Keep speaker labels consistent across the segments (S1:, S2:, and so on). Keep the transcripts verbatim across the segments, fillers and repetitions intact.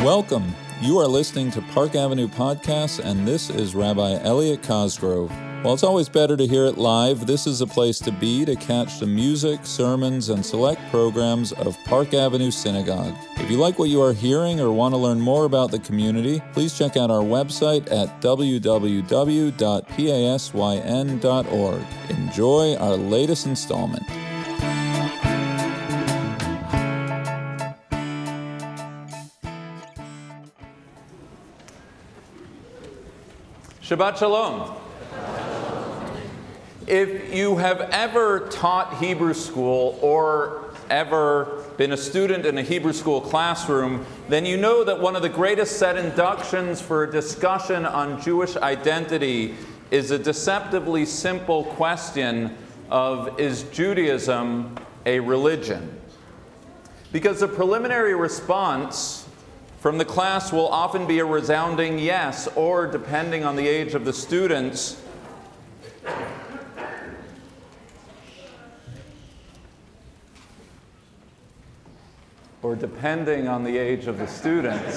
S1: Welcome. You are listening to Park Avenue Podcasts, and this is Rabbi Elliot Cosgrove. While it's always better to hear it live, this is a place to be to catch the music, sermons, and select programs of Park Avenue Synagogue. If you like what you are hearing or want to learn more about the community, please check out our website at w w w dot pasyn dot org. Enjoy our latest installment.
S2: Shabbat Shalom. If you have ever taught Hebrew school or ever been a student in a Hebrew school classroom, then you know that one of the greatest set inductions for a discussion on Jewish identity is a deceptively simple question of, is Judaism a religion? Because the preliminary response from the class will often be a resounding yes, or depending on the age of the students, or depending on the age of the students,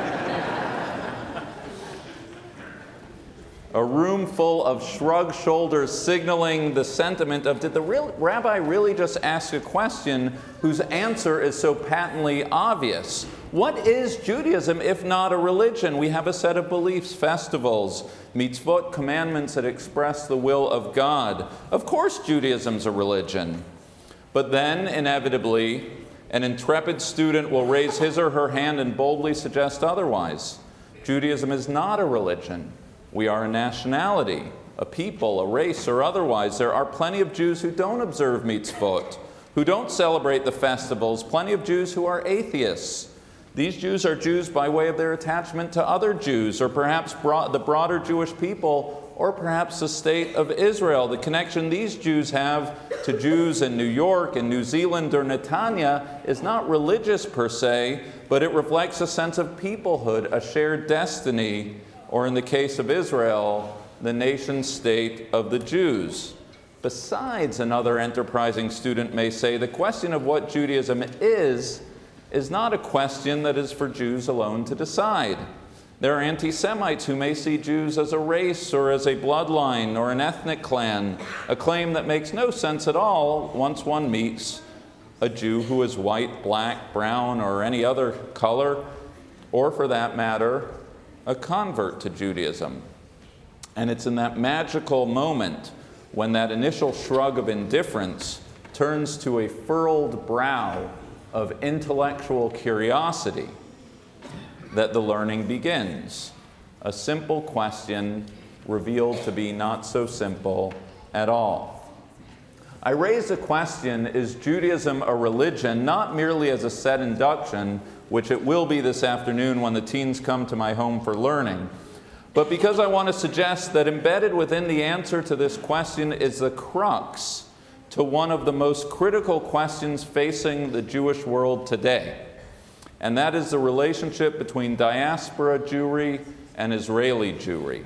S2: a room full of shrugged shoulders signaling the sentiment of, did the real rabbi really just ask a question whose answer is so patently obvious? What is Judaism if not a religion? We have a set of beliefs, festivals, mitzvot, commandments that express the will of God. Of course Judaism's a religion. But then, inevitably, an intrepid student will raise his or her hand and boldly suggest otherwise. Judaism is not a religion. We are a nationality, a people, a race, or otherwise. There are plenty of Jews who don't observe mitzvot, who don't celebrate the festivals, plenty of Jews who are atheists. These Jews are Jews by way of their attachment to other Jews, or perhaps the broader Jewish people, or perhaps the state of Israel. The connection these Jews have to Jews in New York and New Zealand or Netanya is not religious per se, but it reflects a sense of peoplehood, a shared destiny, or in the case of Israel, the nation-state of the Jews. Besides, another enterprising student may say, the question of what Judaism is, is not a question that is for Jews alone to decide. There are anti-Semites who may see Jews as a race or as a bloodline or an ethnic clan, a claim that makes no sense at all once one meets a Jew who is white, black, brown, or any other color, or for that matter, a convert to Judaism. And it's in that magical moment when that initial shrug of indifference turns to a furrowed brow of intellectual curiosity that the learning begins. A simple question revealed to be not so simple at all. I raise the question, is Judaism a religion, not merely as a set induction, which it will be this afternoon when the teens come to my home for learning, but because I want to suggest that embedded within the answer to this question is the crux to one of the most critical questions facing the Jewish world today, and that is the relationship between diaspora Jewry and Israeli Jewry.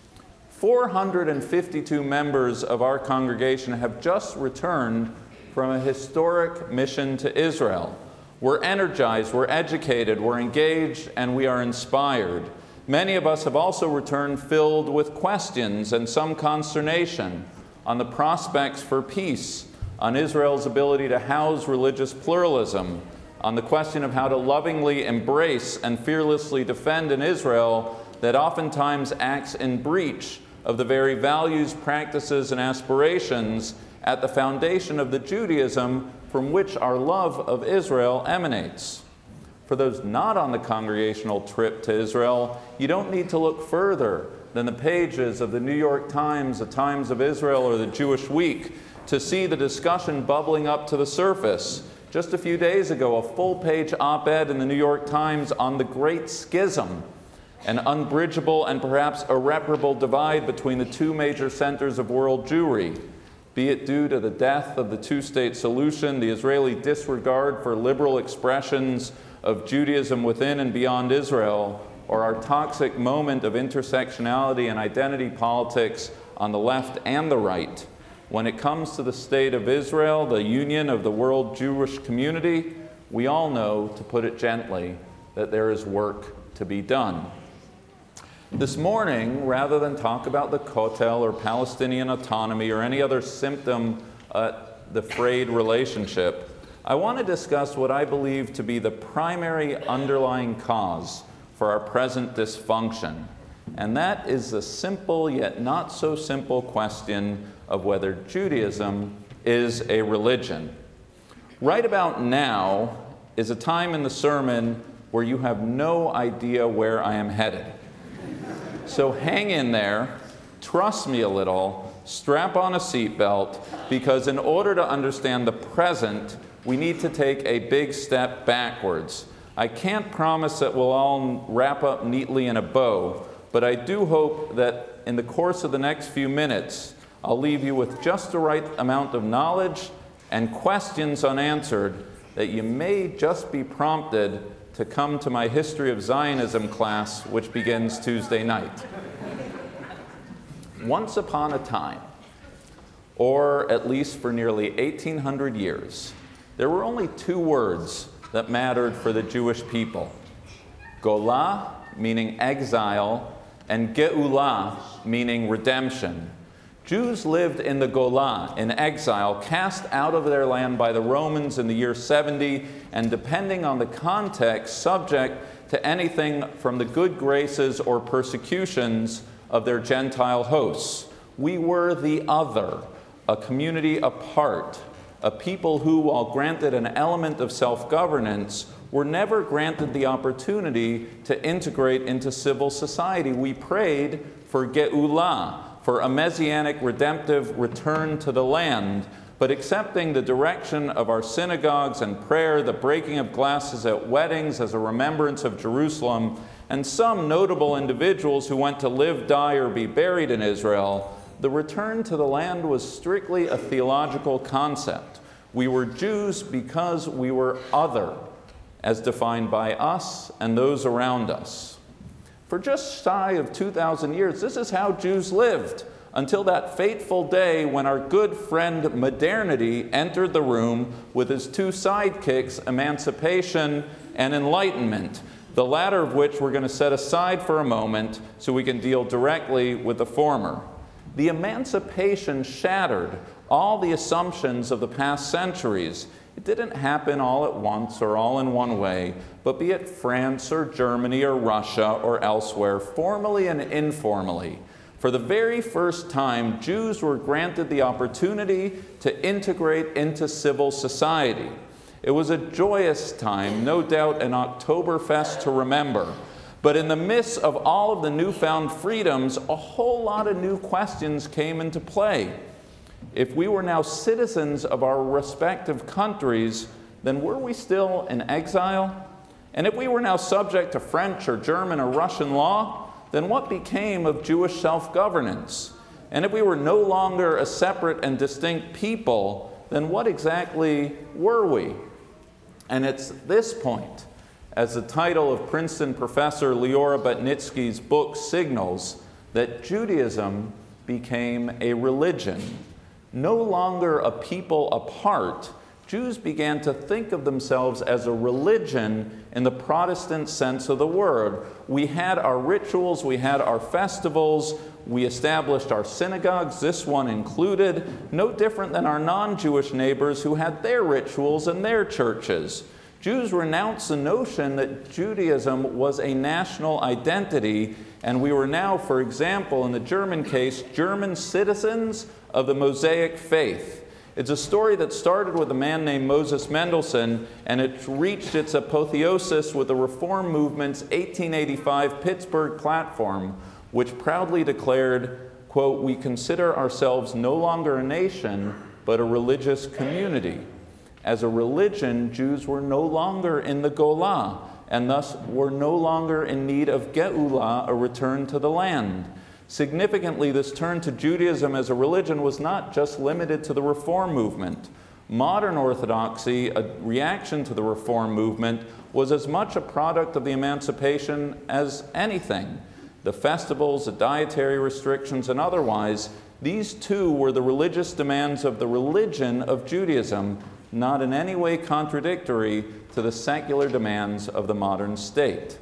S2: four hundred fifty-two members of our congregation have just returned from a historic mission to Israel. We're energized, we're educated, we're engaged, and we are inspired. Many of us have also returned filled with questions and some consternation on the prospects for peace, on Israel's ability to house religious pluralism, on the question of how to lovingly embrace and fearlessly defend an Israel that oftentimes acts in breach of the very values, practices, and aspirations at the foundation of the Judaism from which our love of Israel emanates. For those not on the congregational trip to Israel, you don't need to look further than the pages of the New York Times, the Times of Israel, or the Jewish Week to see the discussion bubbling up to the surface. Just a few days ago, a full-page op-ed in the New York Times on the Great Schism, an unbridgeable and perhaps irreparable divide between the two major centers of world Jewry, be it due to the death of the two-state solution, the Israeli disregard for liberal expressions of Judaism within and beyond Israel, or our toxic moment of intersectionality and identity politics on the left and the right. When it comes to the state of Israel, the union of the world Jewish community, we all know, to put it gently, that there is work to be done. This morning, rather than talk about the Kotel or Palestinian autonomy or any other symptom of the frayed relationship, I want to discuss what I believe to be the primary underlying cause for our present dysfunction. And that is the simple yet not so simple question of whether Judaism is a religion. Right about now is a time in the sermon where you have no idea where I am headed. So hang in there, trust me a little, strap on a seatbelt, because in order to understand the present, we need to take a big step backwards. I can't promise that we'll all wrap up neatly in a bow, but I do hope that in the course of the next few minutes, I'll leave you with just the right amount of knowledge and questions unanswered that you may just be prompted to come to my History of Zionism class, which begins Tuesday night. Once upon a time, or at least for nearly eighteen hundred years, there were only two words that mattered for the Jewish people: Golah, meaning exile, and Geulah, meaning redemption. Jews lived in the Golah, in exile, cast out of their land by the Romans in the year seventy, and depending on the context, subject to anything from the good graces or persecutions of their Gentile hosts. We were the other, a community apart, a people who, while granted an element of self-governance, were never granted the opportunity to integrate into civil society. We prayed for Geulah, for a messianic redemptive return to the land, but accepting the direction of our synagogues and prayer, the breaking of glasses at weddings as a remembrance of Jerusalem, and some notable individuals who went to live, die, or be buried in Israel, the return to the land was strictly a theological concept. We were Jews because we were other, as defined by us and those around us. For just shy of two thousand years, this is how Jews lived, until that fateful day when our good friend modernity entered the room with his two sidekicks, emancipation and enlightenment, the latter of which we're going to set aside for a moment so we can deal directly with the former. The emancipation shattered all the assumptions of the past centuries. It didn't happen all at once or all in one way, but be it France or Germany or Russia or elsewhere, formally and informally, for the very first time, Jews were granted the opportunity to integrate into civil society. It was a joyous time, no doubt an Oktoberfest to remember. But in the midst of all of the newfound freedoms, a whole lot of new questions came into play. If we were now citizens of our respective countries, then were we still in exile? And if we were now subject to French or German or Russian law, then what became of Jewish self-governance? And if we were no longer a separate and distinct people, then what exactly were we? And it's this point, as the title of Princeton professor Leora Batnitsky's book signals, that Judaism became a religion. No longer a people apart, Jews began to think of themselves as a religion in the Protestant sense of the word. We had our rituals, we had our festivals, we established our synagogues, this one included, no different than our non-Jewish neighbors who had their rituals and their churches. Jews renounced the notion that Judaism was a national identity, and we were now, for example, in the German case, German citizens of the Mosaic faith. It's a story that started with a man named Moses Mendelssohn, and it reached its apotheosis with the Reform Movement's eighteen eighty-five Pittsburgh platform, which proudly declared, quote, "We consider ourselves no longer a nation, but a religious community." As a religion, Jews were no longer in the Golah, and thus were no longer in need of Geulah, a return to the land. Significantly, this turn to Judaism as a religion was not just limited to the Reform movement. Modern Orthodoxy, a reaction to the Reform movement, was as much a product of the emancipation as anything. The festivals, the dietary restrictions, and otherwise, these too were the religious demands of the religion of Judaism, not in any way contradictory to the secular demands of the modern state.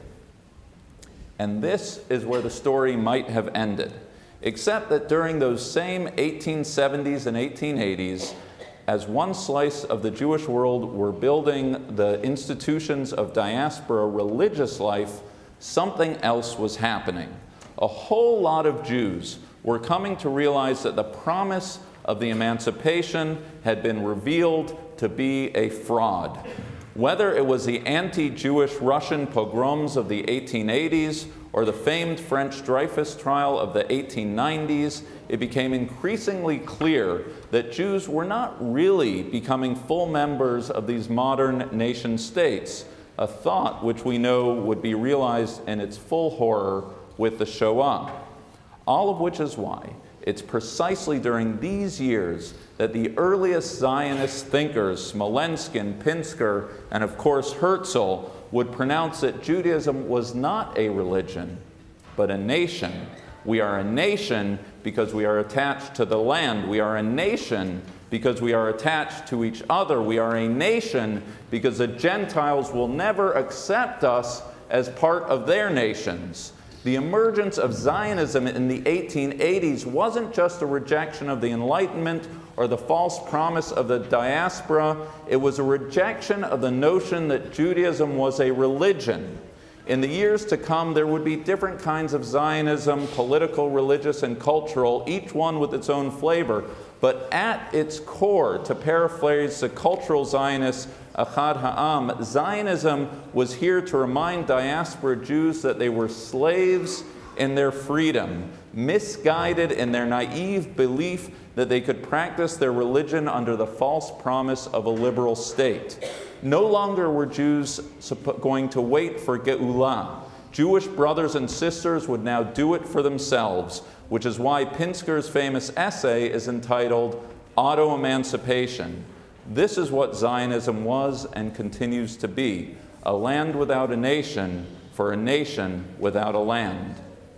S2: And this is where the story might have ended, except that during those same eighteen seventies and eighteen eighties, as one slice of the Jewish world were building the institutions of diaspora religious life, something else was happening. A whole lot of Jews were coming to realize that the promise of the emancipation had been revealed to be a fraud. Whether it was the anti-Jewish Russian pogroms of the eighteen eighties or the famed French Dreyfus trial of the eighteen nineties, it became increasingly clear that Jews were not really becoming full members of these modern nation states, a thought which we know would be realized in its full horror with the Shoah. All of which is why it's precisely during these years that the earliest Zionist thinkers, Smolensky, Pinsker, and of course Herzl, would pronounce that Judaism was not a religion, but a nation. We are a nation because we are attached to the land. We are a nation because we are attached to each other. We are a nation because the Gentiles will never accept us as part of their nations. The emergence of Zionism in the eighteen eighties wasn't just a rejection of the Enlightenment or the false promise of the diaspora. It was a rejection of the notion that Judaism was a religion. In the years to come, there would be different kinds of Zionism, political, religious, and cultural, each one with its own flavor. But at its core, to paraphrase the cultural Zionist Achad Ha'am, Zionism was here to remind diaspora Jews that they were slaves in their freedom, misguided in their naive belief that they could practice their religion under the false promise of a liberal state. No longer were Jews going to wait for Geulah. Jewish brothers and sisters would now do it for themselves, which is why Pinsker's famous essay is entitled Auto-Emancipation. This is what Zionism was and continues to be, a land without a nation for a nation without a land.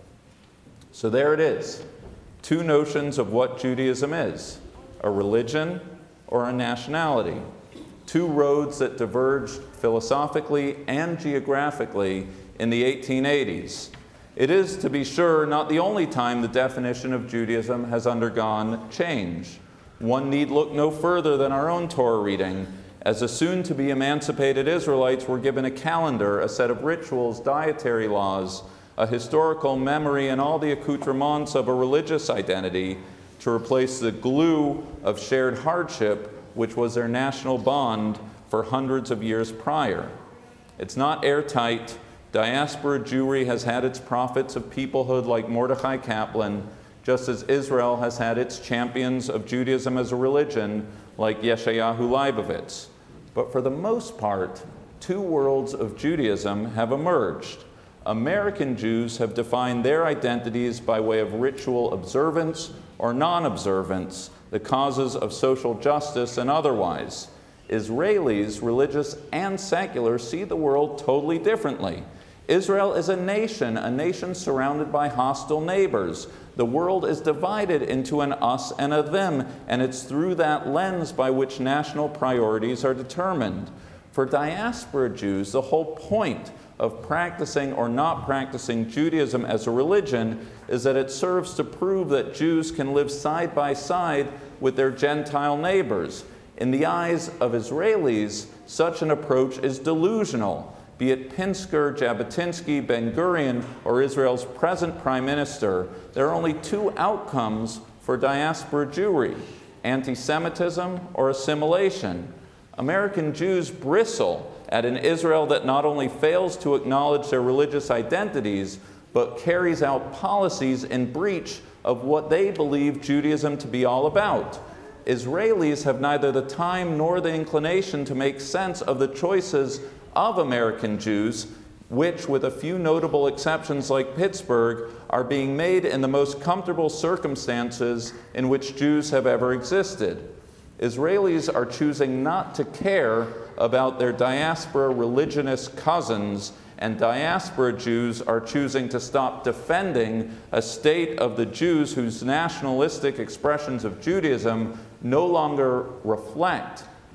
S2: So there it is, two notions of what Judaism is, a religion or a nationality, two roads that diverged philosophically and geographically in the eighteen eighties. It is, to be sure, not the only time the definition of Judaism has undergone change. One need look no further than our own Torah reading, as the soon-to-be emancipated Israelites were given a calendar, a set of rituals, dietary laws, a historical memory, and all the accoutrements of a religious identity to replace the glue of shared hardship, which was their national bond for hundreds of years prior. It's not airtight. Diaspora Jewry has had its prophets of peoplehood like Mordechai Kaplan, just as Israel has had its champions of Judaism as a religion like Yeshayahu Leibovitz. But for the most part, two worlds of Judaism have emerged. American Jews have defined their identities by way of ritual observance or non-observance, the causes of social justice and otherwise. Israelis, religious and secular, see the world totally differently. Israel is a nation, a nation surrounded by hostile neighbors. The world is divided into an us and a them, and it's through that lens by which national priorities are determined. For diaspora Jews, the whole point of practicing or not practicing Judaism as a religion is that it serves to prove that Jews can live side by side with their Gentile neighbors. In the eyes of Israelis, such an approach is delusional. Be it Pinsker, Jabotinsky, Ben-Gurion, or Israel's present prime minister, there are only two outcomes for diaspora Jewry: anti-Semitism or assimilation. American Jews bristle at an Israel that not only fails to acknowledge their religious identities, but carries out policies in breach of what they believe Judaism to be all about. Israelis have neither the time nor the inclination to make sense of the choices of American Jews, which, with a few notable exceptions like Pittsburgh, are being made in the most comfortable circumstances in which Jews have ever existed. Israelis are choosing not to care about their diaspora religionist cousins, and diaspora Jews are choosing to stop defending a state of the Jews whose nationalistic expressions of Judaism no longer reflect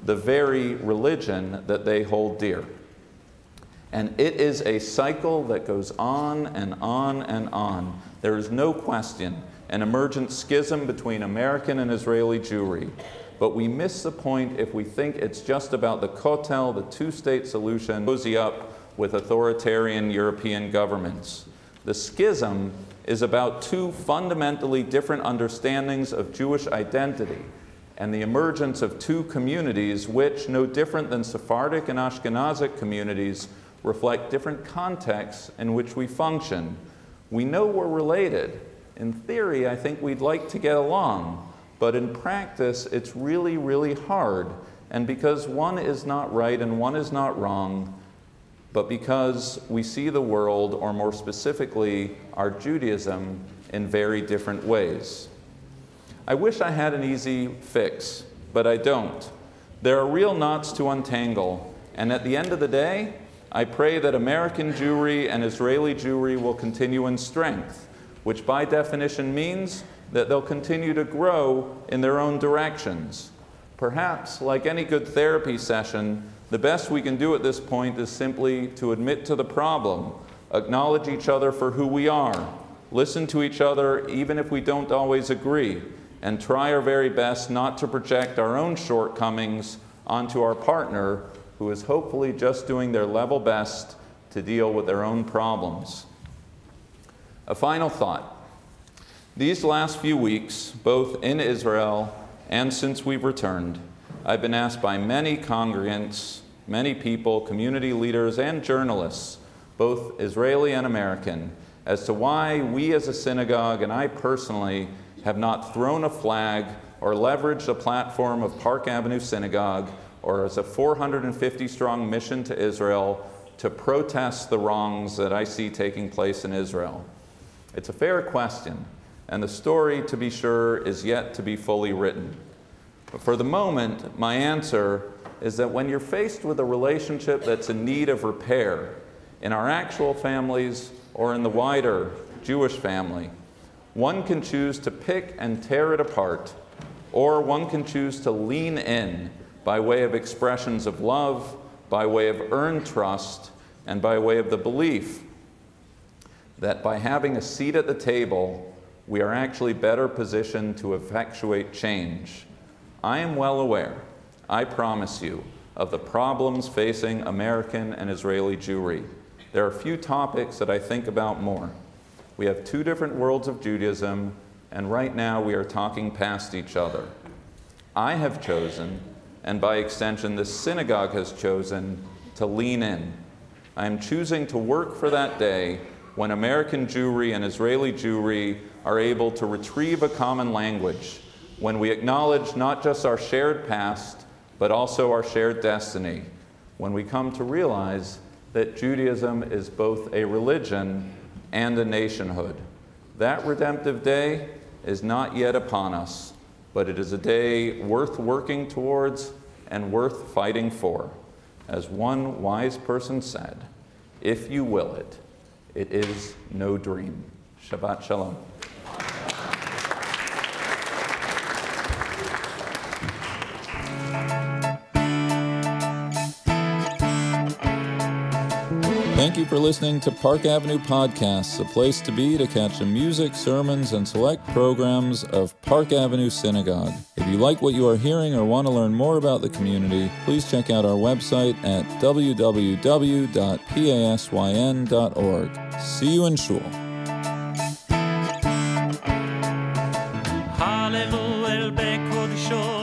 S2: the very religion that they hold dear. And it is a cycle that goes on and on and on. There is no question an emergent schism between American and Israeli Jewry. But we miss the point if we think it's just about the Kotel, the two-state solution, cozy up with authoritarian European governments. The schism is about two fundamentally different understandings of Jewish identity and the emergence of two communities which, no different than Sephardic and Ashkenazic communities, reflect different contexts in which we function. We know we're related. In theory, I think we'd like to get along, but in practice, it's really, really hard. And because one is not right and one is not wrong, but because we see the world, or more specifically, our Judaism, in very different ways. I wish I had an easy fix, but I don't. There are real knots to untangle, and at the end of the day, I pray that American Jewry and Israeli Jewry will continue in strength, which by definition means that they'll continue to grow in their own directions. Perhaps, like any good therapy session, the best we can do at this point is simply to admit to the problem, acknowledge each other for who we are, listen to each other even if we don't always agree, and try our very best not to project our own shortcomings onto our partner, who is hopefully just doing their level best to deal with their own problems. A final thought. These last few weeks, both in Israel and since we've returned, I've been asked by many congregants, many people, community leaders, and journalists, both Israeli and American, as to why we as a synagogue, and I personally, have not thrown a flag or leveraged a platform of Park Avenue Synagogue or as a four hundred fifty strong mission to Israel to protest the wrongs that I see taking place in Israel. It's a fair question, and the story, to be sure, is yet to be fully written. But for the moment, my answer is that when you're faced with a relationship that's in need of repair, in our actual families or in the wider Jewish family, one can choose to pick and tear it apart, or one can choose to lean in by way of expressions of love, by way of earned trust, and by way of the belief that by having a seat at the table, we are actually better positioned to effectuate change. I am well aware, I promise you, of the problems facing American and Israeli Jewry. There are few topics that I think about more. We have two different worlds of Judaism, and right now we are talking past each other. I have chosen, and by extension this synagogue has chosen, to lean in. I am choosing to work for that day when American Jewry and Israeli Jewry are able to retrieve a common language, when we acknowledge not just our shared past, but also our shared destiny, when we come to realize that Judaism is both a religion and a nationhood. That redemptive day is not yet upon us, but it is a day worth working towards and worth fighting for. As one wise person said, if you will it, it is no dream. Shabbat Shalom.
S1: Thank you for listening to Park Avenue Podcasts, a place to be to catch the music, sermons, and select programs of Park Avenue Synagogue. If you like what you are hearing or want to learn more about the community, please check out our website at w w w dot pasyn dot org. See you in Shul.
S3: Hallelujah,